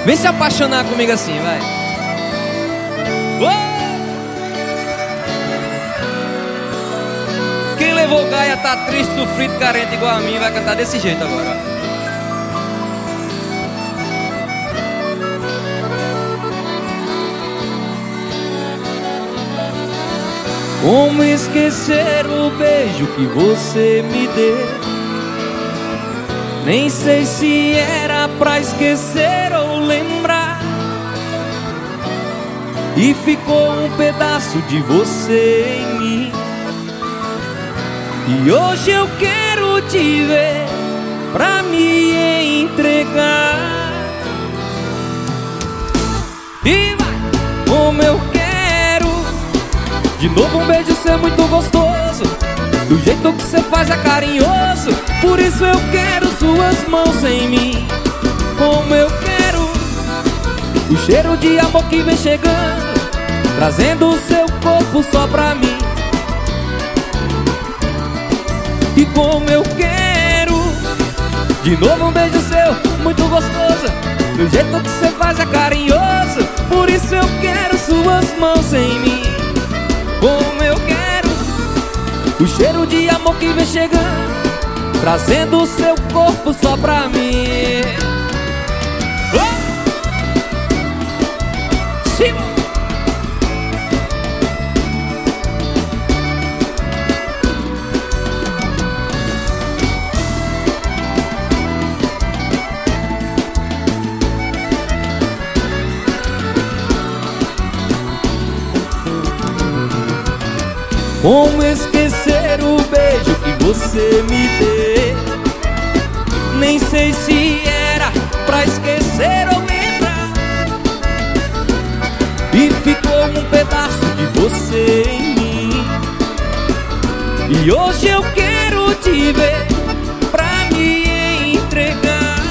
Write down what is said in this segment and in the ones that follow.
Vem se apaixonar comigo assim, vai. Oh! Quem levou Gaia tá triste, sofrido, carente igual a mim, vai cantar desse jeito agora. Como esquecer o beijo que você me deu? Nem sei se era pra esquecer ou lembrar. E ficou um pedaço de você em mim. E hoje eu quero te ver pra me entregar. E vai, como eu quero de novo um beijo seu muito gostoso. Do jeito que você faz é carinhoso. Por isso eu quero suas mãos em mim. Como eu quero o cheiro de amor que vem chegando, trazendo o seu corpo só pra mim. E como eu quero de novo um beijo seu muito gostoso. Do jeito que você faz é carinhoso. Por isso eu quero suas mãos em mim. Como eu quero o cheiro de amor que vem chegando, trazendo o seu corpo só pra mim. Oh! Sim. Como esquecer o beijo que você me deu? Nem sei se era pra esquecer ou lembrar. E ficou um pedaço de você em mim. E hoje eu quero te ver pra me entregar.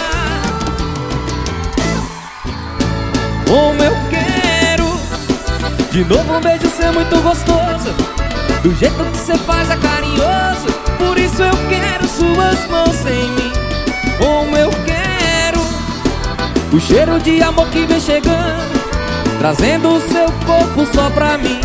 Como eu quero de novo um beijo seu muito gostoso. Do jeito que você faz é carinhoso. Por isso eu quero suas mãos em mim. Como eu quero o cheiro de amor que vem chegando, trazendo o seu corpo só pra mim.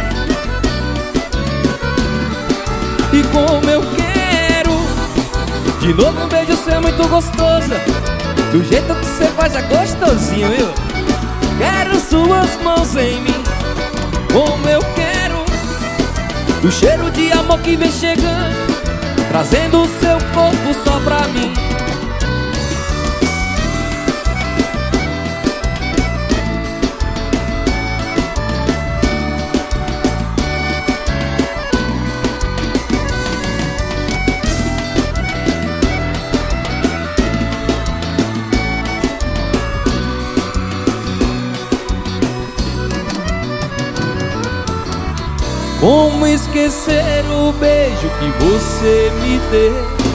E como eu quero de novo um beijo seu muito gostoso. Do jeito que você faz é gostosinho, viu? Quero suas mãos em mim. Como eu quero o cheiro de amor que vem chegando, trazendo o seu corpo só pra mim. Como esquecer o beijo que você me deu?